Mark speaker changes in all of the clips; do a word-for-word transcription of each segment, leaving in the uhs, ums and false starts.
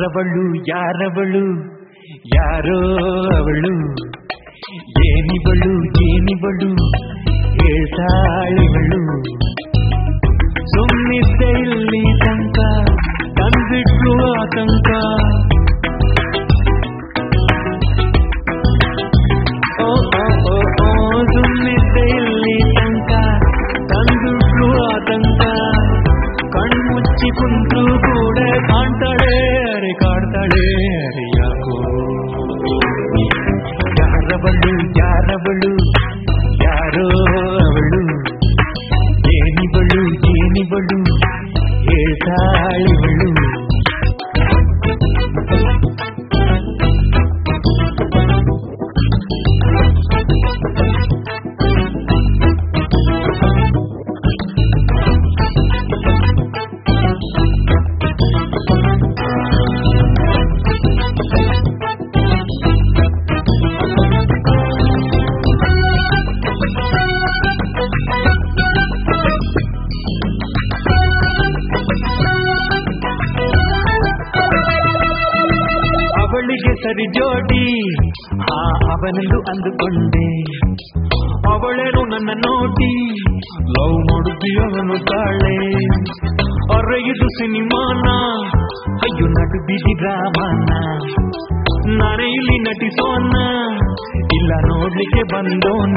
Speaker 1: ಯಾರವಳು ಯಾರವಳು ಯಾರೋ ಅವಳು ಏನಿವಳು ಏನಿವಳು ಹೇಳ್ತಾಳಿವಳು ಸುಮ್ಮಿದ್ದೆ ಇಲ್ಲಿ ತನಕ ತಂದಿಟ್ಲು ಆತಂಕ ಓ ಓ ಓ ಓ ಸುಮ್ಮಿದ್ದೆ ಇಲ್ಲಿ ತನಕ ತಂದಿಟ್ಲು ಆತಂಕ ಕಣ್ಮುಚ್ಚಿ ಕುಂತ್ರು ಕೂಡ ಕಾಣ್ತಾಳೆ ಅರೆ ಕಾಡ್ತಾಳೆ ಅರೆ ಯಾಕೋ ಯಾರವಳು ಯಾರವಳು ಯಾರೋ ಅವಳು ಏನಿವಳು ಏನಿವಳು ಹೇಳ್ತಾಳಿವಳು ಅವಳಿಗೆ ಸರಿ ಜೋಡಿ ಆ ಅವನನ್ನು ಅಂದುಕೊಂಡೆ ಅವಳೇನು ನನ್ನ ನೋಡಿ ಲವ್ ಮಾಡುತ್ತೀಯವನು ತಾಳೆ ಅರೆಯಿದು ಸಿನಿಮಾನ ಅಯ್ಯೋ ನಡು ಬಿಡಿ ರಾಮನ ನಾನೇ ಇಲ್ಲಿ ನಟಿಸೋಣ ಇಲ್ಲ ನೋಡ್ಲಿಕ್ಕೆ ಬಂದೋಣ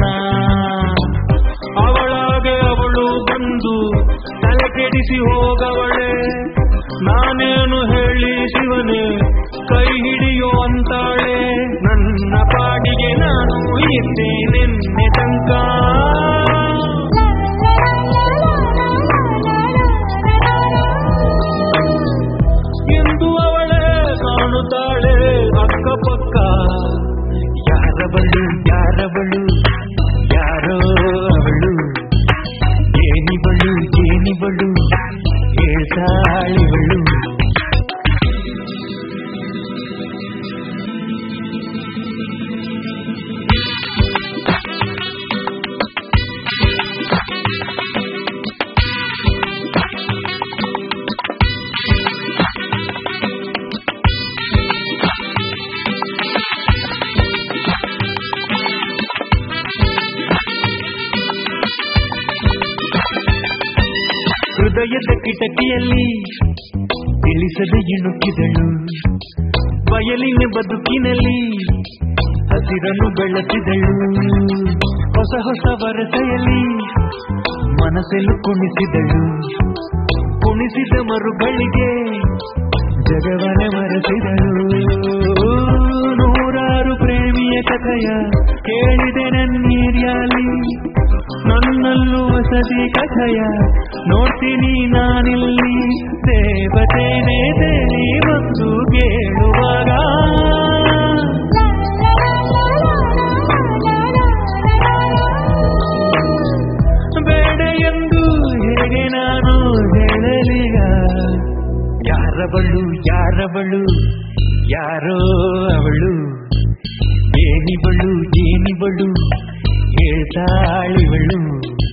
Speaker 1: ಅವಳಾಗೆ ಅವಳು ಬಂದು ತಲೆ ಕೆಡಿಸಿ ಹೋಗವಳೆ ನಾನೇನು ಹೇಳಿ ಶಿವನೇ ಕೈ ಹಿಡಿಯೋ ಅಂತಾಳೆ ನನ್ನ ಪಾಡಿಗೆ ನಾನು ಇದ್ದೆ ನಿನ್ನೆ ತನಕ ಎಂದು ಅವಳೇ ಕಾಣುತ್ತಾಳೆ ಅಕ್ಕಪಕ್ಕ ಯಾರವಳು ಯಾರವಳು ಯಾರೋ ಅವಳು ಏನಿವಳು ಏನಿವಳು ಹೇಳ್ತಾಳಿವಳು ಹೃದಯದ ಕಿಟಕಿಯಲ್ಲಿ ತಿಳಿಸದೆ ಇಣುಕಿದಳು ಬಯಲಿನ ಬದುಕಿನಲ್ಲಿ ಹಸಿರನ್ನು ಬೆಳೆಸಿದಳು ಹೊಸ ಹೊಸ ವರಸೆಯಲ್ಲಿ ಮನಸ್ಸೆಲ್ಲೂ ಕುಣಿಸಿದಳು ಕುಣಿಸಿದ ಮರುಗಳಿಗೆ ಜಗವನೆ ಮರೆಸಿದಳು ನೂರಾರು ಪ್ರೇಮಿಯ ಕಥೆಯ ಕೇಳಿದೆ ನನ್ನೀರ್ಯಾಲಿ ನನ್ನಲ್ಲೂ ವಸತಿ ಕಥೆಯ ನೋಡ್ತೀನಿ ನಾನಿಲ್ಲಿ ದೇವತೆನೇ ದೇವಿ ಬಂದು ಕೇಳುವಾಗ ಬೇಡ ಎಂದು ಹೇಗೆ ನಾನು ಹೇಳಲಿಗ ಯಾರವಳು ಯಾರವಳು ಯಾರೋ ಅವಳು ಏನಿವಳು ಏನಿವಳು ಹೇಳ್ತಾಳಿವಳು